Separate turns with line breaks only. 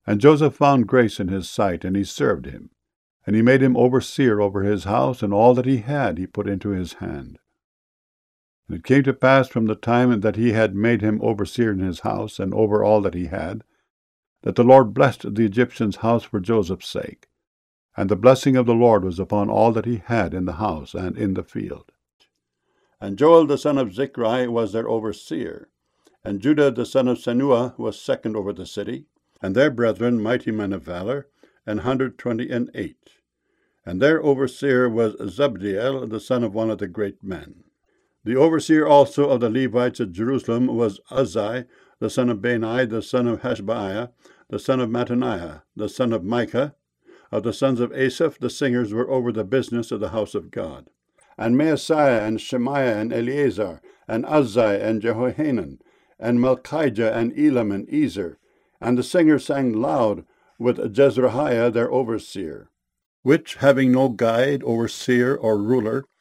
And Joseph found grace in his sight, and he served him. And he made him overseer over his house, and all that he had he put into his hand. And it came to pass from the time that he had made him overseer in his house, and over all that he had, that the Lord blessed the Egyptian's house for Joseph's sake. And the blessing of the Lord was upon all that he had in the house and in the field. And Joel the son of Zichri was their overseer. And Judah the son of Senua was second over the city, and their brethren mighty men of valor, 128. And their overseer was Zabdiel the son of one of the great men. The overseer also of the Levites at Jerusalem was Uzzi the son of Bani, the son of Hashabiah, the son of Mattaniah, the son of Micah. Of the sons of Asaph, the singers were over the business of the house of God. And Maaseiah, and Shemaiah, and Eleazar, and Uzzi, and Jehohanan, and Malchijah, and Elam, and Ezer. And the singers sang loud with Jezrahiah their overseer, which, having no guide, overseer, or ruler,